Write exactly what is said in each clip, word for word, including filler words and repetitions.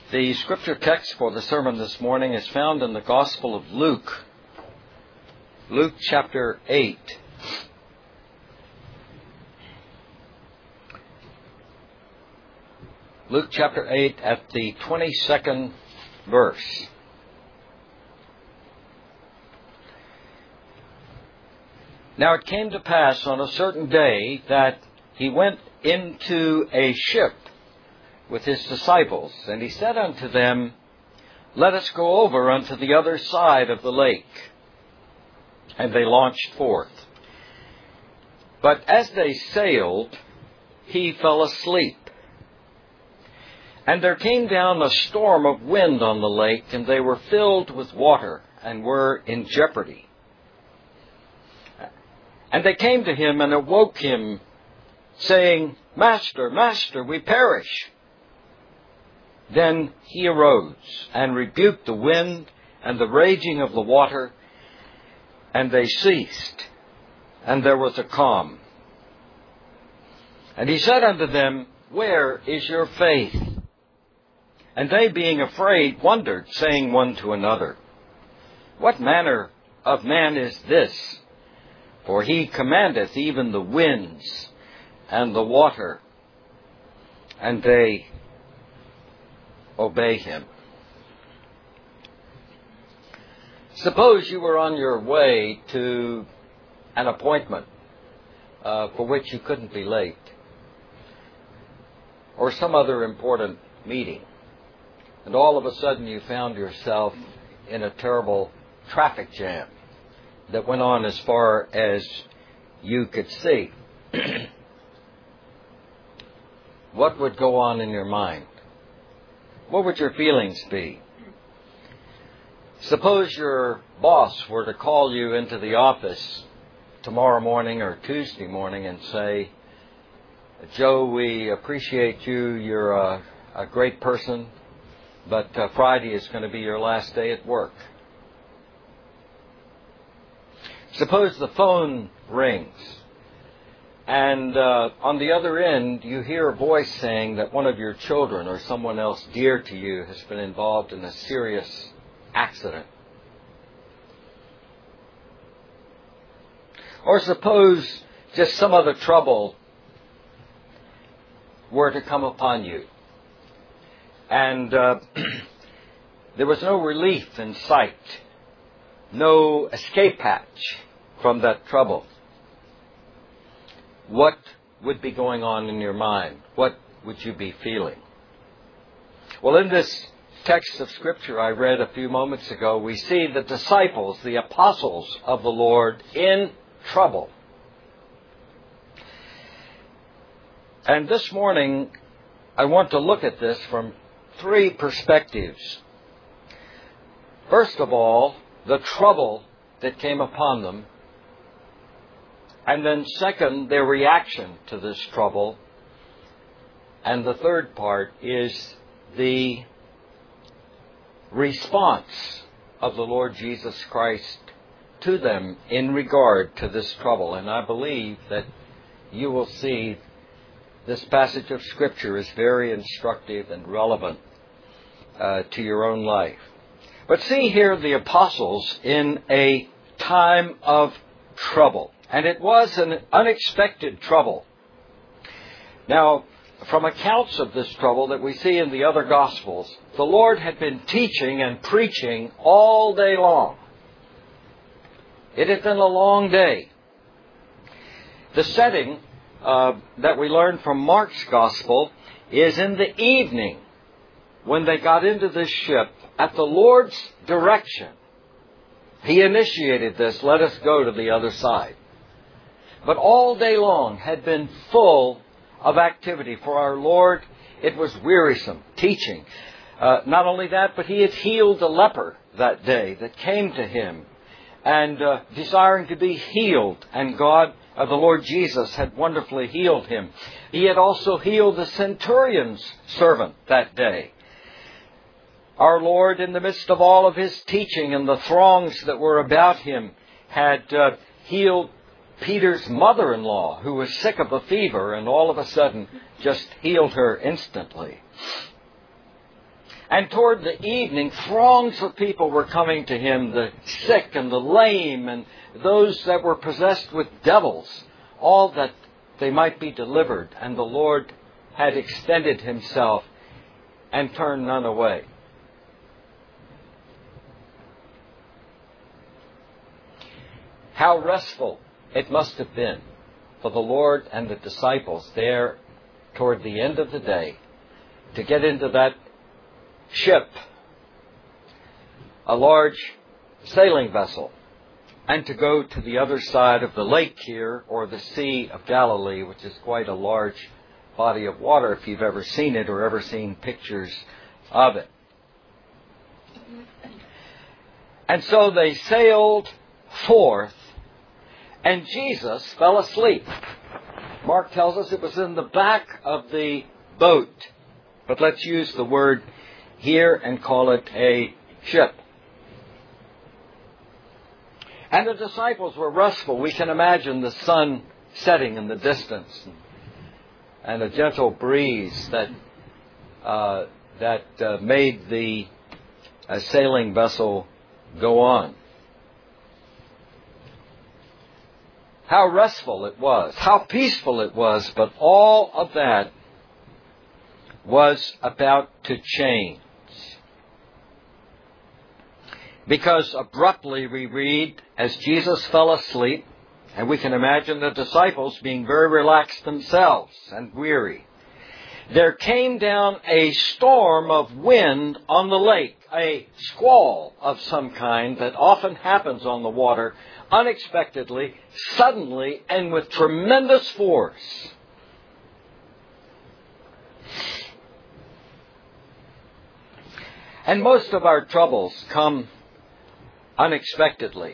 The scripture text for the sermon this morning is found in the Gospel of Luke, Luke chapter eight. Luke chapter eight at the twenty-second verse. Now it came to pass on a certain day that he went into a ship with his disciples, and he said unto them, Let us go over unto the other side of the lake. And they launched forth. But as they sailed, he fell asleep. And there came down a storm of wind on the lake, and they were filled with water, and were in jeopardy. And they came to him and awoke him, saying, Master, Master, we perish. Then he arose and rebuked the wind and the raging of the water, and they ceased, and there was a calm. And he said unto them, Where is your faith? And they, being afraid, wondered, saying one to another, What manner of man is this? For he commandeth even the winds and the water, and they obey him. Suppose you were on your way to an appointment uh, for which you couldn't be late, or some other important meeting, and all of a sudden you found yourself in a terrible traffic jam that went on as far as you could see. What would go on in your mind? What would your feelings be? Suppose your boss were to call you into the office tomorrow morning or Tuesday morning and say, Joe, we appreciate you. You're a, a great person, but uh, Friday is going to be your last day at work. Suppose the phone rings, and uh, on the other end, you hear a voice saying that one of your children or someone else dear to you has been involved in a serious accident. Or suppose just some other trouble were to come upon you, and uh, there was no relief in sight, no escape hatch from that trouble. What would be going on in your mind? What would you be feeling? Well, in this text of Scripture I read a few moments ago, we see the disciples, the apostles of the Lord, in trouble. And this morning, I want to look at this from three perspectives. First of all, the trouble that came upon them. And then second, their reaction to this trouble. And the third part is the response of the Lord Jesus Christ to them in regard to this trouble. And I believe that you will see this passage of Scripture is very instructive and relevant uh, to your own life. But see here the apostles in a time of trouble. And it was an unexpected trouble. Now, from accounts of this trouble that we see in the other Gospels, the Lord had been teaching and preaching all day long. It had been a long day. The setting uh, that we learn from Mark's Gospel is in the evening when they got into this ship at the Lord's direction. He initiated this, let us go to the other side. But all day long had been full of activity for our Lord. It was wearisome teaching. Uh, not only that, but he had healed a leper that day that came to him and uh, desiring to be healed. And God, uh, the Lord Jesus, had wonderfully healed him. He had also healed the centurion's servant that day. Our Lord, in the midst of all of his teaching and the throngs that were about him, had uh, healed Peter's mother-in-law, who was sick of a fever, and all of a sudden just healed her instantly. And toward the evening, throngs of people were coming to him, the sick and the lame and those that were possessed with devils, all that they might be delivered. And the Lord had extended himself and turned none away. How restful it must have been for the Lord and the disciples there toward the end of the day to get into that ship, a large sailing vessel, and to go to the other side of the lake here, or the Sea of Galilee, which is quite a large body of water if you've ever seen it or ever seen pictures of it. And so they sailed forth, and Jesus fell asleep. Mark tells us it was in the back of the boat, but let's use the word here and call it a ship. And the disciples were restful. We can imagine the sun setting in the distance and a gentle breeze that uh, that uh, made the uh, sailing vessel go on. How restful it was, how peaceful it was, but all of that was about to change. Because abruptly we read, as Jesus fell asleep, and we can imagine the disciples being very relaxed themselves and weary, there came down a storm of wind on the lake, a squall of some kind that often happens on the water, unexpectedly, suddenly, and with tremendous force. And most of our troubles come unexpectedly.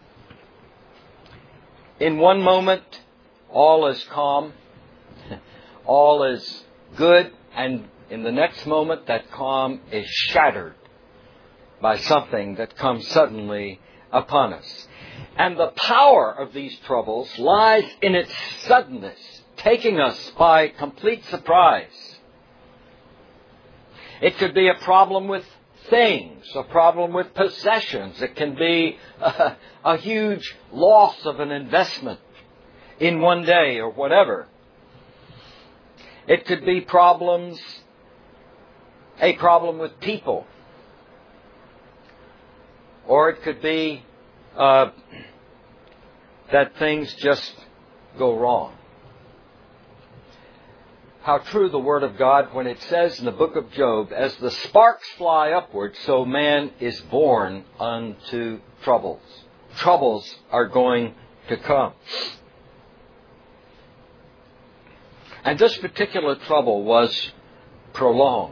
In one moment, all is calm, all is good, and in the next moment, that calm is shattered by something that comes suddenly upon us. And the power of these troubles lies in its suddenness, taking us by complete surprise. It could be a problem with things, a problem with possessions. It can be a, a huge loss of an investment in one day or whatever. It could be problems, a problem with people. Or it could be uh, that things just go wrong. How true the Word of God when it says in the book of Job, as the sparks fly upward, so man is born unto troubles. Troubles are going to come. And this particular trouble was prolonged.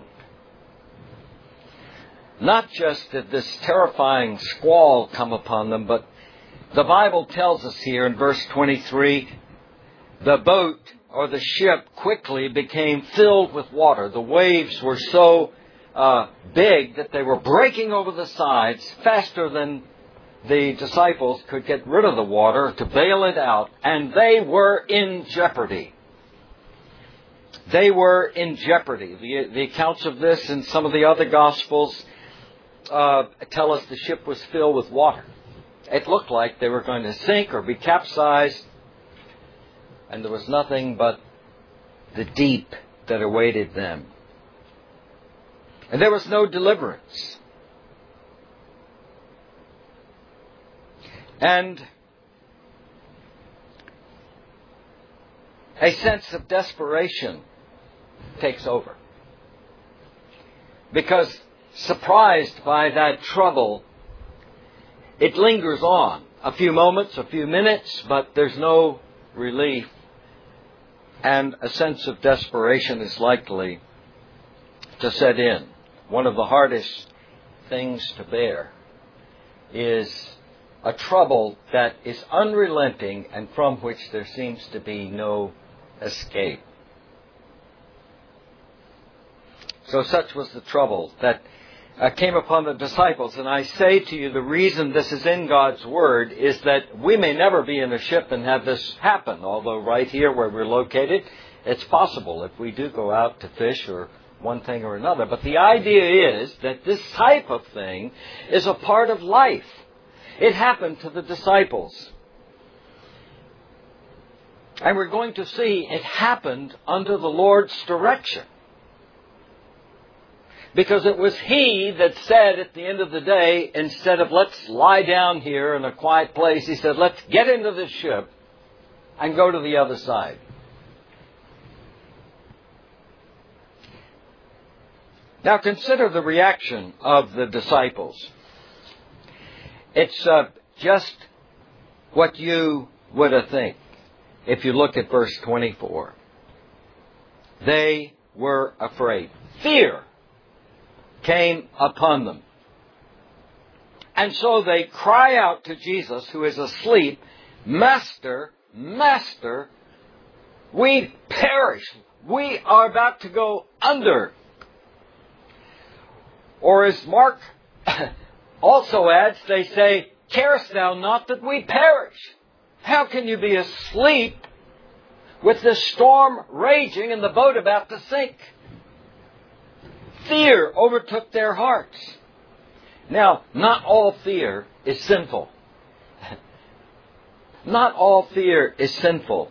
Not just did this terrifying squall come upon them, but the Bible tells us here in verse twenty-three, the boat or the ship quickly became filled with water. The waves were so uh, big that they were breaking over the sides faster than the disciples could get rid of the water to bail it out, and they were in jeopardy. They were in jeopardy. The, the accounts of this in some of the other Gospels uh, tell us the ship was filled with water. It looked like they were going to sink or be capsized, and there was nothing but the deep that awaited them. And there was no deliverance. And a sense of desperation takes over. Because surprised by that trouble, it lingers on. A few moments, a few minutes, but there's no relief. And a sense of desperation is likely to set in. One of the hardest things to bear is a trouble that is unrelenting and from which there seems to be no escape. So such was the trouble that uh, came upon the disciples. And I say to you, the reason this is in God's Word is that we may never be in a ship and have this happen. Although right here where we're located, it's possible if we do go out to fish or one thing or another. But the idea is that this type of thing is a part of life. It happened to the disciples. And we're going to see it happened under the Lord's direction. Because it was He that said at the end of the day, instead of let's lie down here in a quiet place, He said, let's get into the ship and go to the other side. Now consider the reaction of the disciples. It's uh, just what you would have think if you look at verse twenty-four. They were afraid. Fear came upon them. And so they cry out to Jesus, who is asleep, Master, Master, we perish. We are about to go under. Or as Mark also adds, they say, carest thou not that we perish? How can you be asleep with the storm raging and the boat about to sink? Fear overtook their hearts. Now, not all fear is sinful. Not all fear is sinful.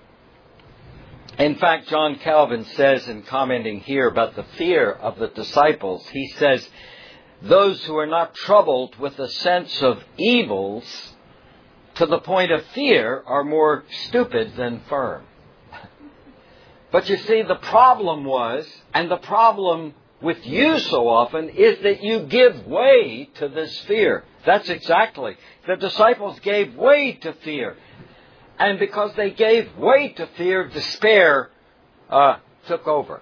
In fact, John Calvin says, in commenting here about the fear of the disciples, he says, those who are not troubled with a sense of evils to the point of fear are more stupid than firm. But you see, the problem was, and the problem with you so often, is that you give way to this fear. That's exactly. The disciples gave way to fear. And because they gave way to fear, despair uh, took over.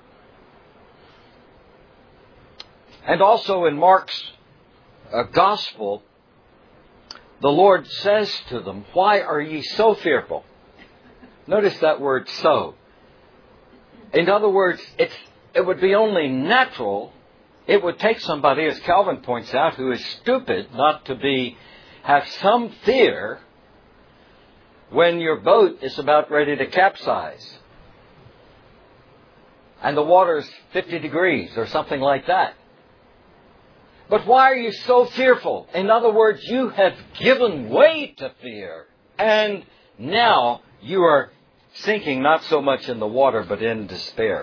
And also in Mark's uh, Gospel, the Lord says to them, why are ye so fearful? Notice that word so. In other words, it's it would be only natural, it would take somebody, as Calvin points out, who is stupid not to be have some fear when your boat is about ready to capsize and the water's fifty degrees or something like that. But why are you so fearful? In other words, you have given way to fear, and now you are sinking not so much in the water but in despair.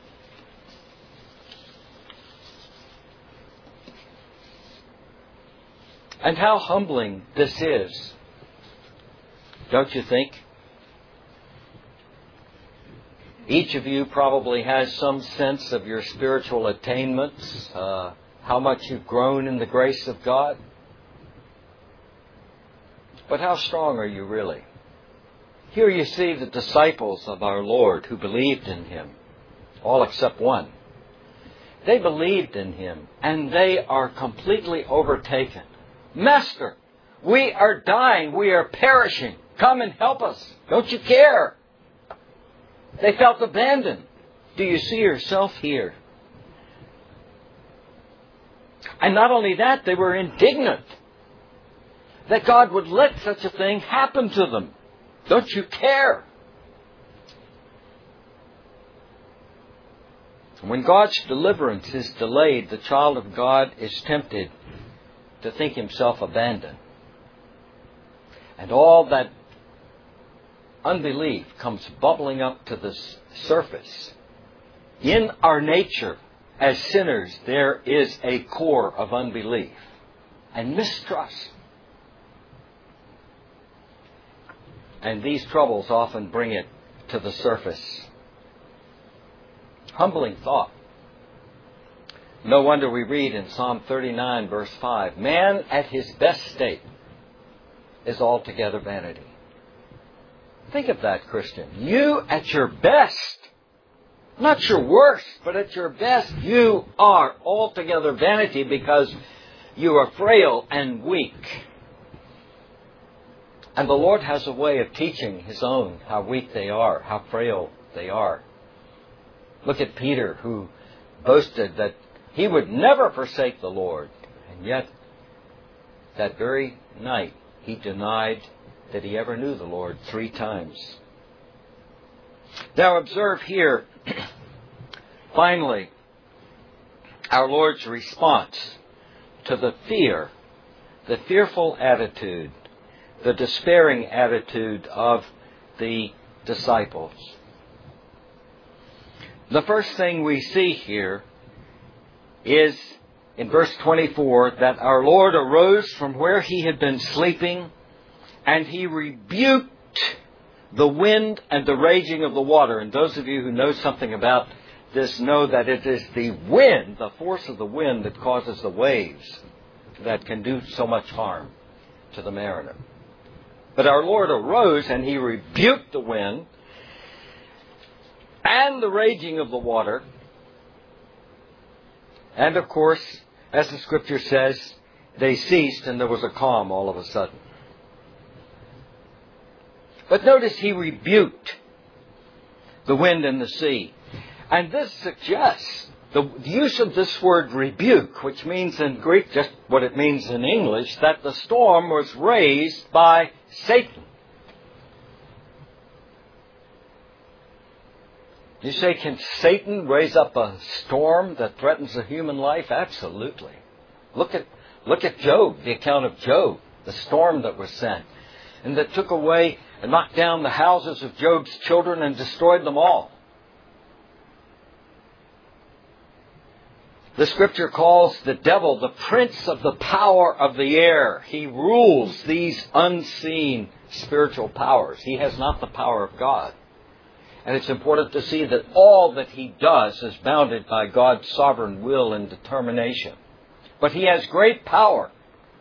And how humbling this is, don't you think? Each of you probably has some sense of your spiritual attainments, uh, how much you've grown in the grace of God. But how strong are you really? Here you see the disciples of our Lord who believed in Him, all except one. They believed in Him, and they are completely overtaken. Master, we are dying. We are perishing. Come and help us. Don't you care? They felt abandoned. Do you see yourself here? And not only that, they were indignant that God would let such a thing happen to them. Don't you care? When God's deliverance is delayed, the child of God is tempted to think himself abandoned. And all that unbelief comes bubbling up to the surface. In our nature, as sinners, there is a core of unbelief and mistrust. And these troubles often bring it to the surface. Humbling thought. No wonder we read in Psalm thirty-nine, verse five, man at his best state is altogether vanity. Think of that, Christian. You at your best, not your worst, but at your best, you are altogether vanity because you are frail and weak. And the Lord has a way of teaching His own how weak they are, how frail they are. Look at Peter, who boasted that he would never forsake the Lord. And yet, that very night, he denied that he ever knew the Lord three times. Now observe here, finally, our Lord's response to the fear, the fearful attitude, the despairing attitude of the disciples. The first thing we see here is in verse twenty-four that our Lord arose from where he had been sleeping, and he rebuked the wind and the raging of the water. And those of you who know something about this know that it is the wind, the force of the wind, that causes the waves that can do so much harm to the mariner. But our Lord arose and he rebuked the wind and the raging of the water. And of course, as the Scripture says, they ceased and there was a calm all of a sudden. But notice he rebuked the wind and the sea. And this suggests the use of this word rebuke, which means in Greek just what it means in English, that the storm was raised by Satan. You say, can Satan raise up a storm that threatens a human life? Absolutely. Look at, look at Job, the account of Job, the storm that was sent, and that took away and knocked down the houses of Job's children and destroyed them all. The Scripture calls the devil the prince of the power of the air. He rules these unseen spiritual powers. He has not the power of God. And it's important to see that all that he does is bounded by God's sovereign will and determination. But he has great power.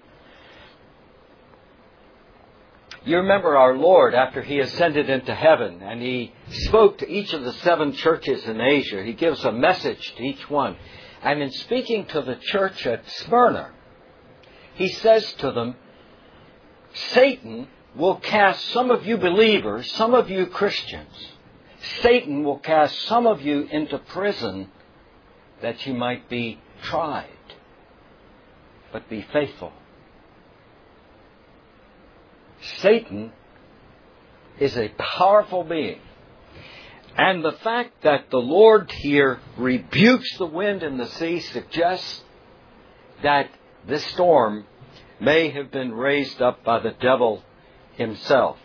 You remember our Lord, after he ascended into heaven and he spoke to each of the seven churches in Asia, he gives a message to each one. And in speaking to the church at Smyrna, he says to them, Satan will cast some of you believers, some of you Christians, Satan will cast some of you into prison that you might be tried. But be faithful. Satan is a powerful being. And the fact that the Lord here rebukes the wind and the sea suggests that this storm may have been raised up by the devil himself.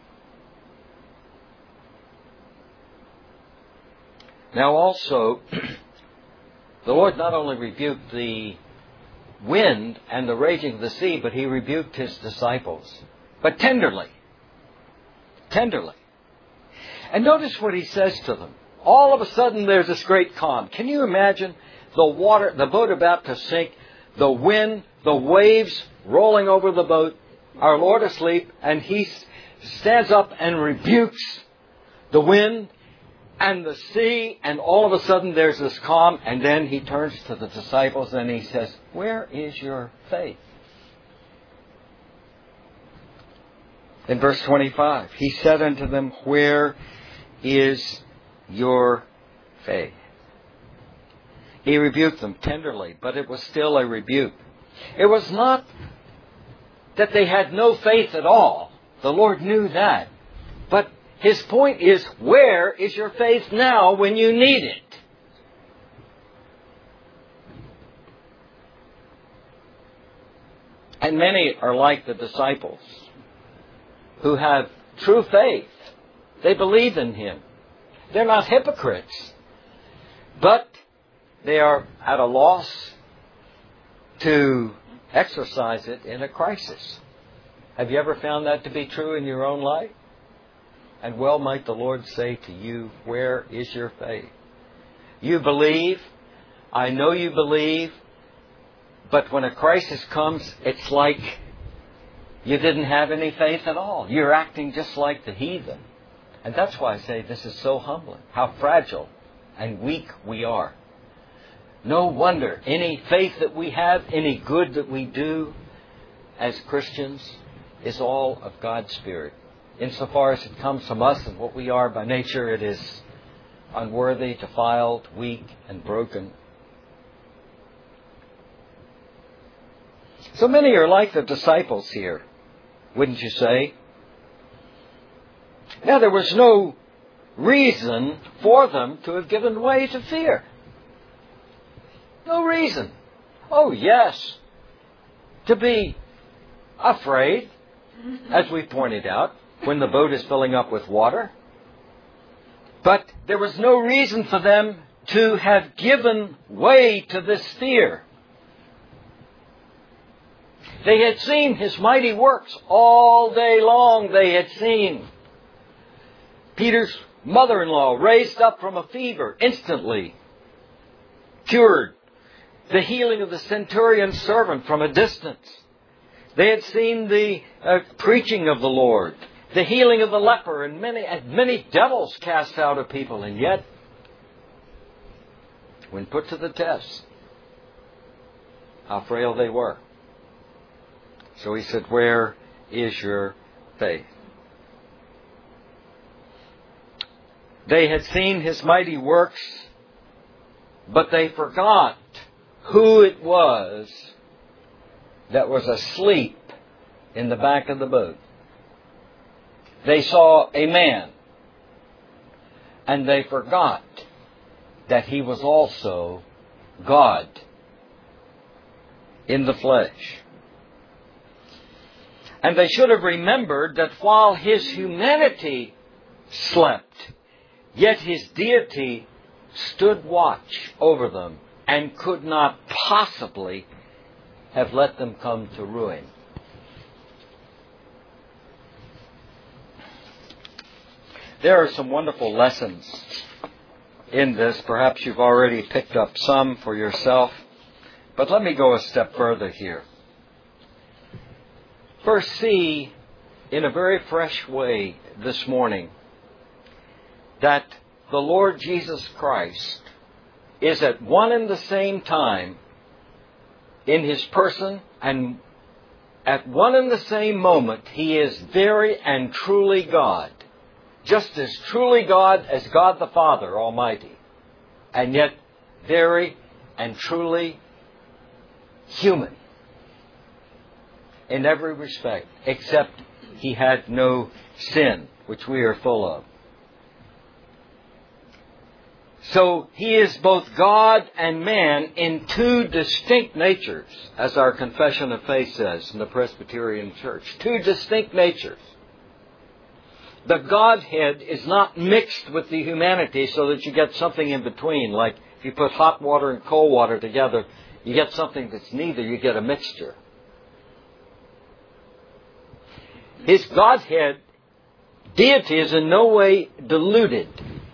Now also, the Lord not only rebuked the wind and the raging of the sea, but he rebuked his disciples. But tenderly. Tenderly. And notice what he says to them. All of a sudden there's this great calm. Can you imagine the water, the boat about to sink, the wind, the waves rolling over the boat, our Lord asleep, and he stands up and rebukes the wind and the sea, and all of a sudden there's this calm, and then he turns to the disciples and he says, where is your faith? In verse twenty-five, he said unto them, where is your faith? He rebuked them tenderly, but it was still a rebuke. It was not that they had no faith at all. The Lord knew that. But his point is, where is your faith now when you need it? And many are like the disciples who have true faith. They believe in him. They're not hypocrites. But they are at a loss to exercise it in a crisis. Have you ever found that to be true in your own life? And well might the Lord say to you, where is your faith? You believe. I know you believe. But when a crisis comes, it's like you didn't have any faith at all. You're acting just like the heathen. And that's why I say this is so humbling. How fragile and weak we are. No wonder any faith that we have, any good that we do as Christians is all of God's Spirit. Insofar as it comes from us and what we are by nature, it is unworthy, defiled, weak, and broken. So many are like the disciples here, wouldn't you say? Now, there was no reason for them to have given way to fear. No reason. Oh, yes, to be afraid, as we pointed out, when the boat is filling up with water. But there was no reason for them to have given way to this fear. They had seen His mighty works all day long. They had seen Peter's mother-in-law raised up from a fever, instantly cured. The healing of the centurion's servant from a distance. They had seen the uh, preaching of the Lord, the healing of the leper, and many, and many devils cast out of people. And yet, when put to the test, how frail they were. So He said, where is your faith? They had seen His mighty works, but they forgot who it was that was asleep in the back of the boat. They saw a man, and they forgot that He was also God in the flesh. And they should have remembered that while His humanity slept, yet His deity stood watch over them and could not possibly have let them come to ruin. There are some wonderful lessons in this. Perhaps you've already picked up some for yourself. But let me go a step further here. First, see in a very fresh way this morning that the Lord Jesus Christ is at one and the same time in His person, and at one and the same moment He is very and truly God. Just as truly God as God the Father Almighty. And yet very and truly human in every respect, except He had no sin, which we are full of. So He is both God and man in two distinct natures, as our Confession of Faith says in the Presbyterian Church. Two distinct natures. The Godhead is not mixed with the humanity so that you get something in between. Like if you put hot water and cold water together, you get something that's neither. You get a mixture. His Godhead, deity, is in no way diluted.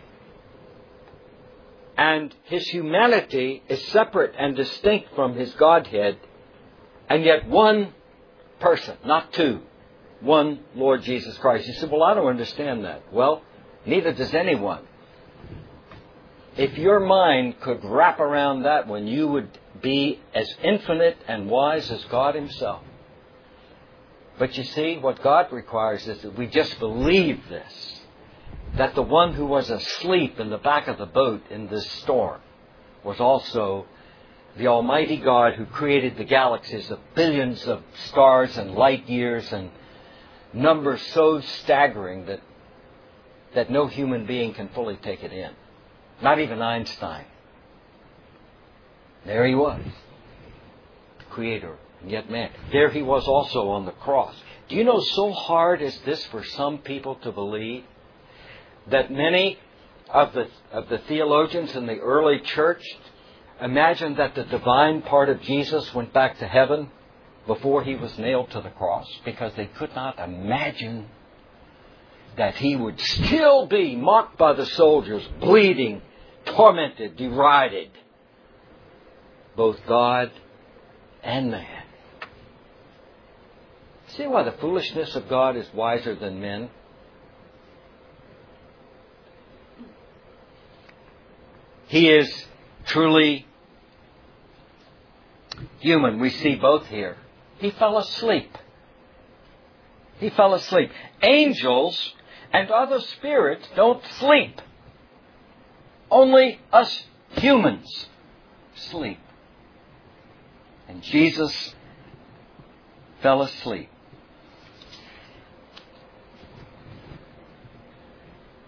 And His humanity is separate and distinct from His Godhead, and yet one person, not two. One Lord Jesus Christ. You say, well, I don't understand that. Well, neither does anyone. If your mind could wrap around that one, you would be as infinite and wise as God Himself. But you see, what God requires is that we just believe this. That the one who was asleep in the back of the boat in this storm was also the Almighty God who created the galaxies of billions of stars and light years and numbers so staggering that that no human being can fully take it in. Not even Einstein. There He was, the Creator, and yet man. There He was also on the cross. Do you know, so hard is this for some people to believe that many of the of the theologians in the early church imagined that the divine part of Jesus went back to heaven before He was nailed to the cross, because they could not imagine that He would still be mocked by the soldiers, bleeding, tormented, derided, both God and man. See why the foolishness of God is wiser than men? He is truly human. We see both here. He fell asleep. He fell asleep. Angels and other spirits don't sleep. Only us humans sleep. And Jesus fell asleep.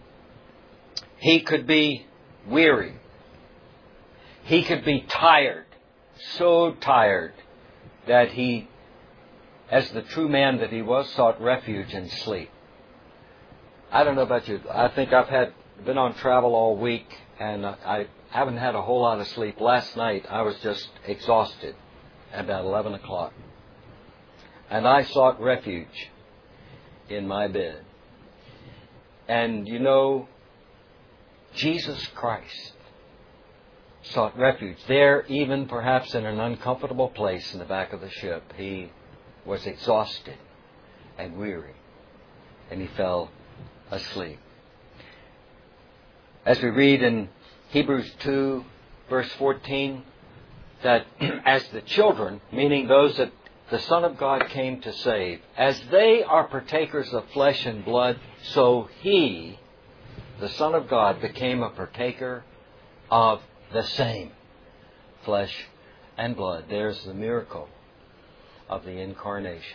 He could be weary. He could be tired. so tired that he, as the true man that he was, sought refuge in sleep. I don't know about you. I think I've had been on travel all week, and I haven't had a whole lot of sleep. Last night I was just exhausted at about eleven o'clock. And I sought refuge in my bed. And you know, Jesus Christ sought refuge there, even perhaps in an uncomfortable place in the back of the ship. He was exhausted and weary, and he fell asleep. As we read in Hebrews two, verse fourteen, that as the children, meaning those that the Son of God came to save, as they are partakers of flesh and blood, so He, the Son of God, became a partaker of the same flesh and blood. There's the miracle of the incarnation.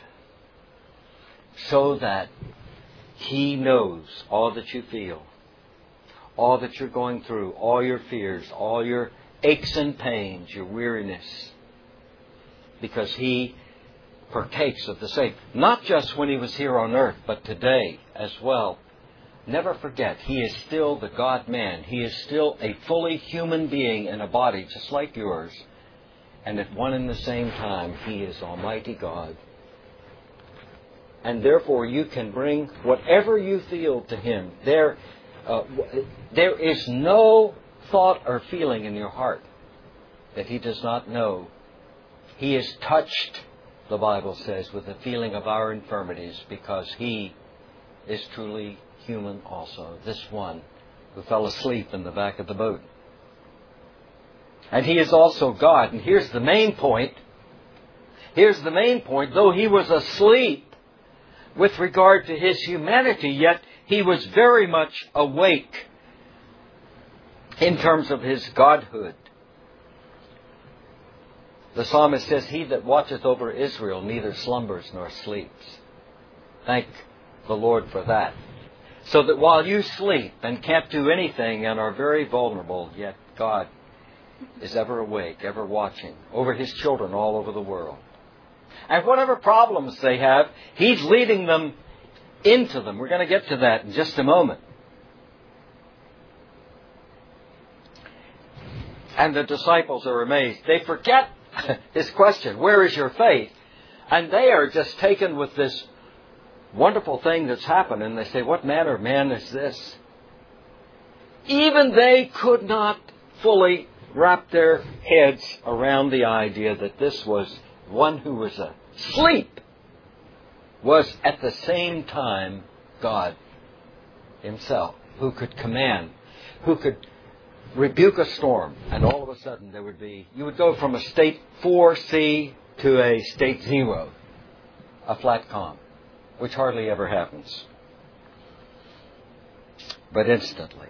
So that He knows all that you feel, all that you're going through, all your fears, all your aches and pains, your weariness, because He partakes of the same. Not just when He was here on earth, but today as well. Never forget, He is still the God-man. He is still a fully human being in a body just like yours. And at one and the same time, He is Almighty God. And therefore, you can bring whatever you feel to Him. There, uh, there is no thought or feeling in your heart that He does not know. He is touched, the Bible says, with the feeling of our infirmities, because He is truly human also. This one who fell asleep in the back of the boat. And He is also God. And here's the main point. Here's the main point. Though He was asleep with regard to His humanity, yet He was very much awake in terms of His Godhood. The psalmist says, He that watcheth over Israel neither slumbers nor sleeps. Thank the Lord for that. So that while you sleep and can't do anything and are very vulnerable, yet God is ever awake, ever watching over His children all over the world. And whatever problems they have, He's leading them into them. We're going to get to that in just a moment. And the disciples are amazed. They forget His question, where is your faith? And they are just taken with this wonderful thing that's happened. And they say, what manner of man is this? Even they could not fully wrap their heads around the idea that this was one who was asleep, was at the same time God Himself, who could command, who could rebuke a storm, and all of a sudden there would be, you would go from a state four C to a state zero, a flat calm, which hardly ever happens, but instantly.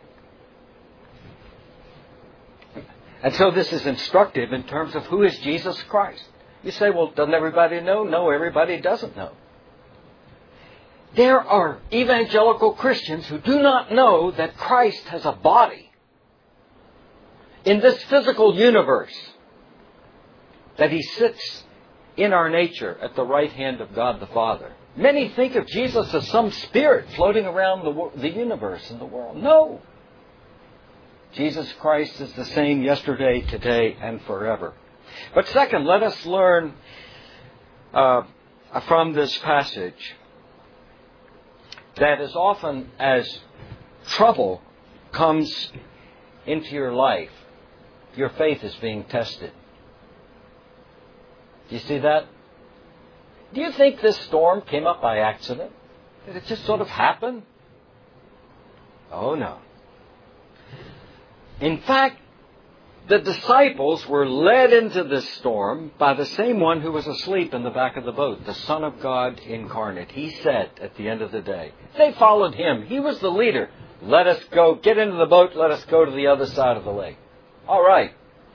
And so this is instructive in terms of who is Jesus Christ. You say, well, doesn't everybody know? No, everybody doesn't know. There are evangelical Christians who do not know that Christ has a body in this physical universe, that He sits in our nature at the right hand of God the Father. Many think of Jesus as some spirit floating around the, the universe and the world. No. Jesus Christ is the same yesterday, today, and forever. But second, let us learn uh, from this passage that as often as trouble comes into your life, your faith is being tested. Do you see that? Do you think this storm came up by accident? Did it just sort of happen? Oh, no. In fact, the disciples were led into this storm by the same one who was asleep in the back of the boat, the Son of God incarnate. He said at the end of the day, they followed Him. He was the leader. Let us go, get into the boat, let us go to the other side of the lake. All right.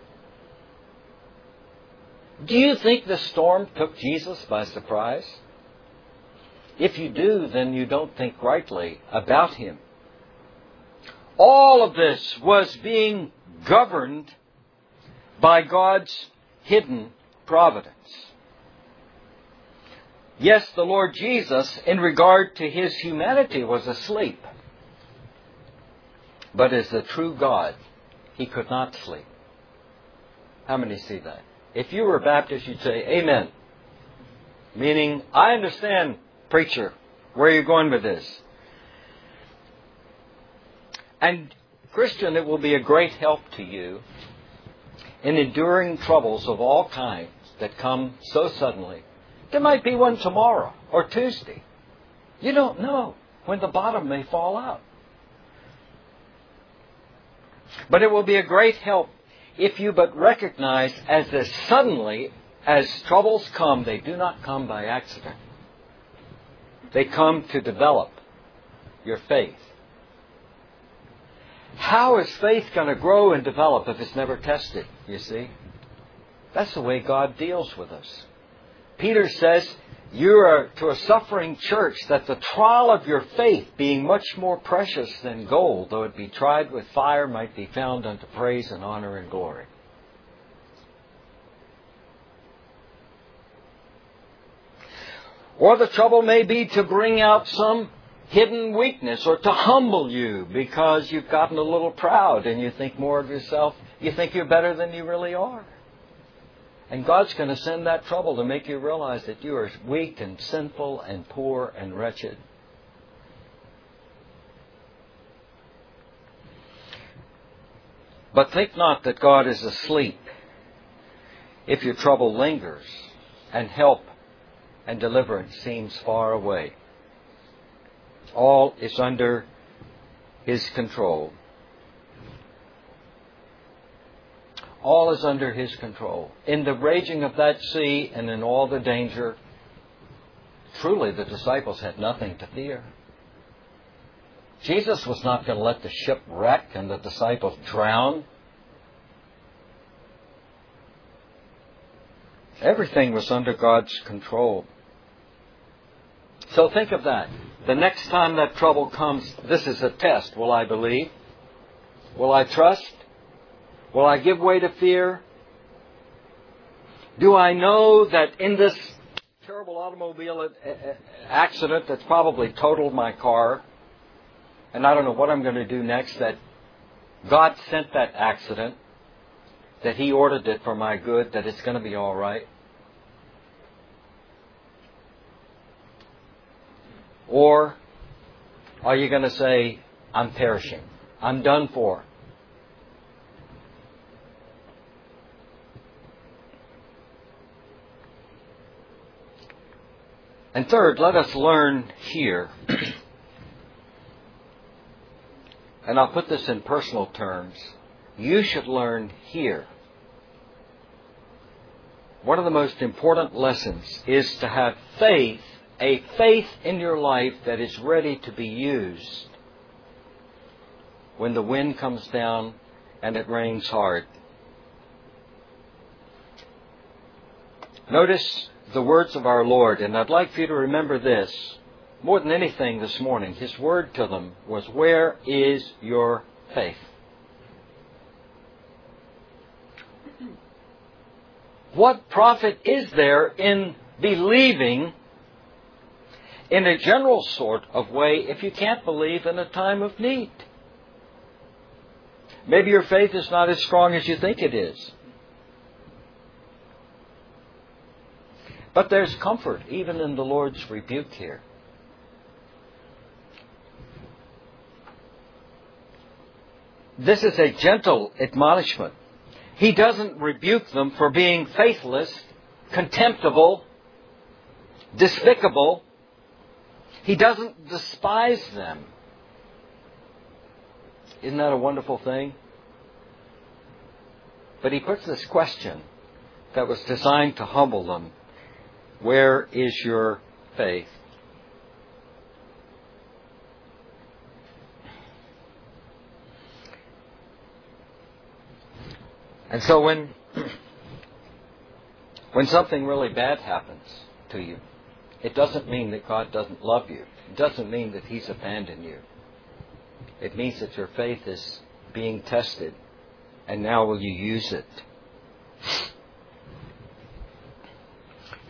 Do you think the storm took Jesus by surprise? If you do, then you don't think rightly about Him. All of this was being governed by God's hidden providence. Yes, the Lord Jesus, in regard to His humanity, was asleep. But as the true God, He could not sleep. How many see that? If you were Baptist, you'd say, Amen. Meaning, I understand, preacher, where you're going with this. And, Christian, it will be a great help to you in enduring troubles of all kinds that come so suddenly. There might be one tomorrow or Tuesday. You don't know when the bottom may fall out. But it will be a great help if you but recognize as this suddenly as troubles come, they do not come by accident. They come to develop your faith. How is faith going to grow and develop if it's never tested, you see? That's the way God deals with us. Peter says, you are to a suffering church that the trial of your faith, being much more precious than gold, though it be tried with fire, might be found unto praise and honor and glory. Or the trouble may be to bring out some hidden weakness or to humble you because you've gotten a little proud and you think more of yourself. You think you're better than you really are. And God's going to send that trouble to make you realize that you are weak and sinful and poor and wretched. But think not that God is asleep if your trouble lingers and help and deliverance seems far away. All is under His control. All is under His control. In the raging of that sea and in all the danger, truly the disciples had nothing to fear. Jesus was not going to let the ship wreck and the disciples drown. Everything was under God's control. So think of that. The next time that trouble comes, this is a test. Will I believe? Will I trust? Will I give way to fear? Do I know that in this terrible automobile accident that's probably totaled my car, and I don't know what I'm going to do next, that God sent that accident, that He ordered it for my good, that it's going to be all right? Or are you going to say, I'm perishing, I'm done for? And third, let us learn here, and I'll put this in personal terms, you should learn here. One of the most important lessons is to have faith, a faith in your life that is ready to be used when the wind comes down and it rains hard. Notice the words of our Lord, and I'd like for you to remember this. More than anything this morning, His word to them was, where is your faith? What profit is there in believing in a general sort of way if you can't believe in a time of need? Maybe your faith is not as strong as you think it is. But there's comfort even in the Lord's rebuke here. This is a gentle admonishment. He doesn't rebuke them for being faithless, contemptible, despicable. He doesn't despise them. Isn't that a wonderful thing? But He puts this question that was designed to humble them. Where is your faith? And so when when something really bad happens to you, it doesn't mean that God doesn't love you. It doesn't mean that He's abandoned you. It means that your faith is being tested, and now will you use it?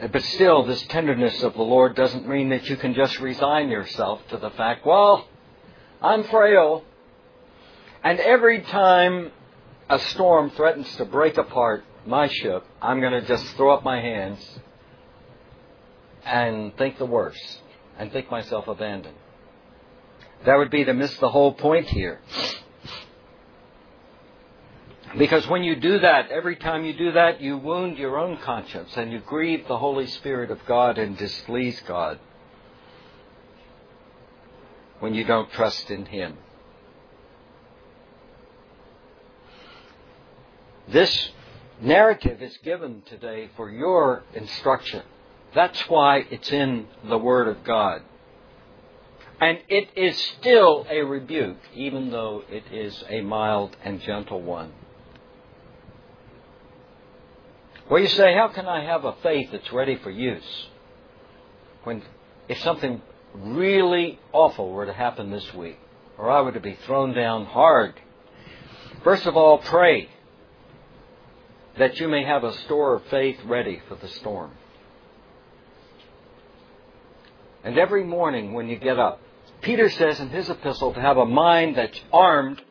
But still, this tenderness of the Lord doesn't mean that you can just resign yourself to the fact, well, I'm frail. And every time a storm threatens to break apart my ship, I'm going to just throw up my hands and think the worst and think myself abandoned. That would be to miss the whole point here. Because when you do that, every time you do that, you wound your own conscience and you grieve the Holy Spirit of God and displease God when you don't trust in Him. This narrative is given today for your instruction. That's why it's in the Word of God. And it is still a rebuke, even though it is a mild and gentle one. Well, you say, how can I have a faith that's ready for use? When, if something really awful were to happen this week, or I were to be thrown down hard, first of all, pray that you may have a store of faith ready for the storm. And every morning when you get up, Peter says in his epistle to have a mind that's armed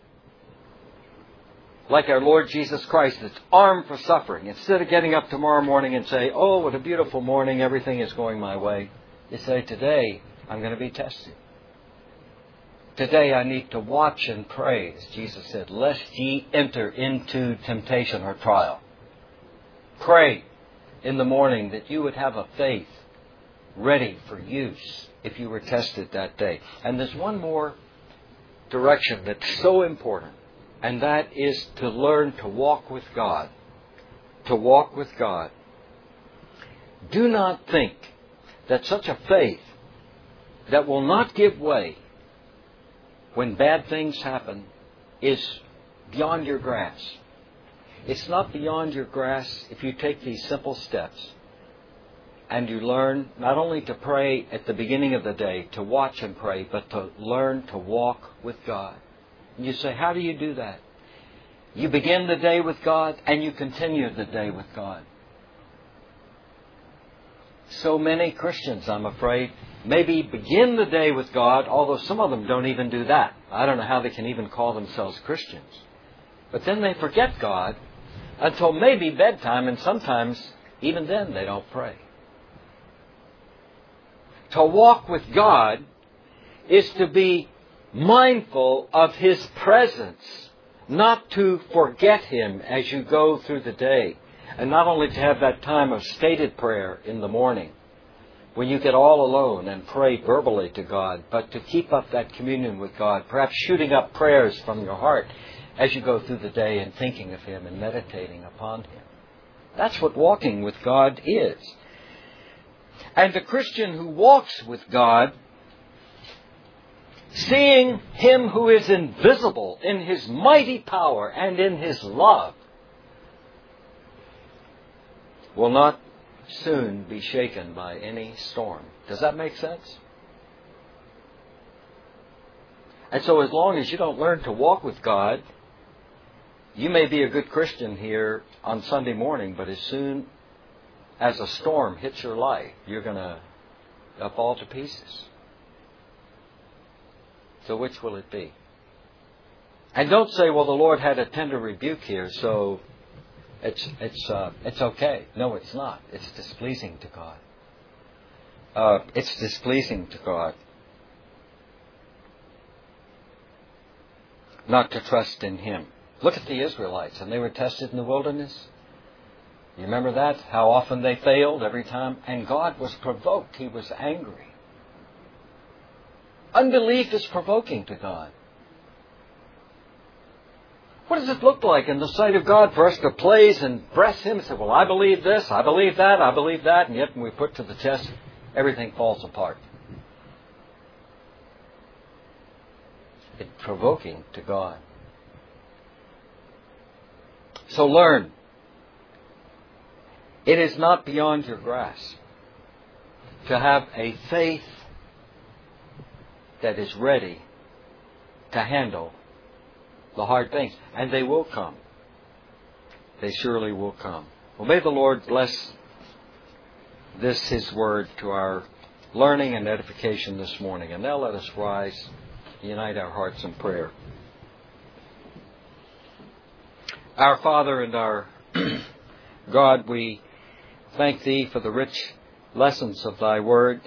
like our Lord Jesus Christ, that's armed for suffering. Instead of getting up tomorrow morning and say, oh, what a beautiful morning, everything is going my way, you say, today I'm going to be tested. Today I need to watch and pray, as Jesus said, lest ye enter into temptation or trial. Pray in the morning that you would have a faith ready for use if you were tested that day. And there's one more direction that's so important. And that is to learn to walk with God. To walk with God. Do not think that such a faith that will not give way when bad things happen is beyond your grasp. It's not beyond your grasp if you take these simple steps and you learn not only to pray at the beginning of the day, to watch and pray, but to learn to walk with God. And you say, how do you do that? You begin the day with God and you continue the day with God. So many Christians, I'm afraid, maybe begin the day with God, although some of them don't even do that. I don't know how they can even call themselves Christians. But then they forget God until maybe bedtime, and sometimes even then they don't pray. To walk with God is to be mindful of His presence, not to forget Him as you go through the day. And not only to have that time of stated prayer in the morning, when you get all alone and pray verbally to God, but to keep up that communion with God, perhaps shooting up prayers from your heart as you go through the day and thinking of Him and meditating upon Him. That's what walking with God is. And the Christian who walks with God, seeing Him who is invisible in His mighty power and in His love, will not soon be shaken by any storm. Does that make sense? And so as long as you don't learn to walk with God, you may be a good Christian here on Sunday morning, but as soon as a storm hits your life, you're going to fall to pieces. So which will it be? And don't say, well, the Lord had a tender rebuke here, so it's it's uh, it's okay. No, it's not. It's displeasing to God. Uh, it's displeasing to God not to trust in Him. Look at the Israelites, and they were tested in the wilderness. You remember that? How often they failed every time? And God was provoked. He was angry. Unbelief is provoking to God. What does it look like in the sight of God for us to praise and press Him and say, well, I believe this, I believe that, I believe that, and yet when we put to the test, everything falls apart? It's provoking to God. So learn. It is not beyond your grasp to have a faith that is ready to handle the hard things. And they will come. They surely will come. Well, may the Lord bless this His Word to our learning and edification this morning. And now let us rise, unite our hearts in prayer. Our Father and our God, we thank Thee for the rich lessons of Thy Word.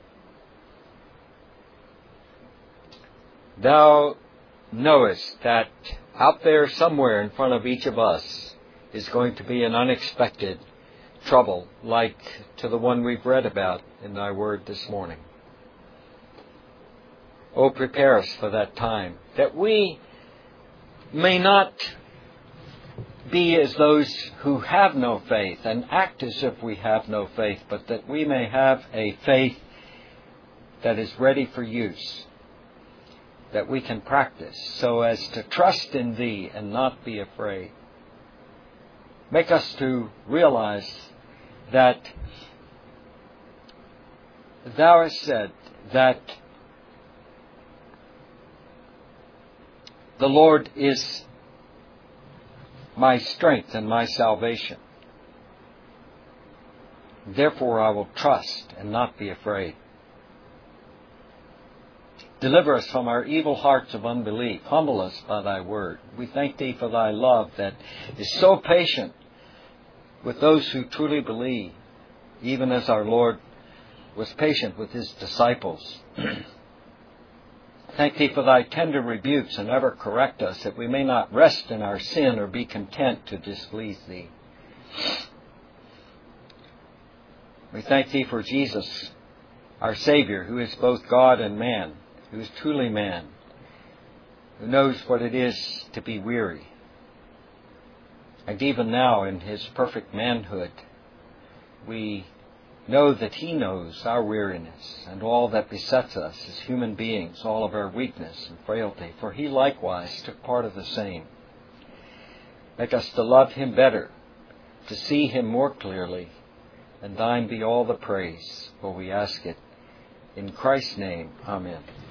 Thou knowest that out there somewhere in front of each of us is going to be an unexpected trouble like to the one we've read about in Thy Word this morning. Oh, prepare us for that time, that we may not be as those who have no faith and act as if we have no faith, but that we may have a faith that is ready for use, that we can practice so as to trust in Thee and not be afraid. Make us to realize that Thou hast said that the Lord is my strength and my salvation. Therefore I will trust and not be afraid. Deliver us from our evil hearts of unbelief. Humble us by Thy Word. We thank Thee for Thy love that is so patient with those who truly believe, even as our Lord was patient with His disciples. Thank Thee for Thy tender rebukes, and ever correct us, that we may not rest in our sin or be content to displease Thee. We thank Thee for Jesus, our Savior, who is both God and man, who is truly man, who knows what it is to be weary. And even now, in His perfect manhood, we know that He knows our weariness and all that besets us as human beings, all of our weakness and frailty, for He likewise took part of the same. Make us to love Him better, to see Him more clearly, and Thine be all the praise, for we ask it in Christ's name. Amen.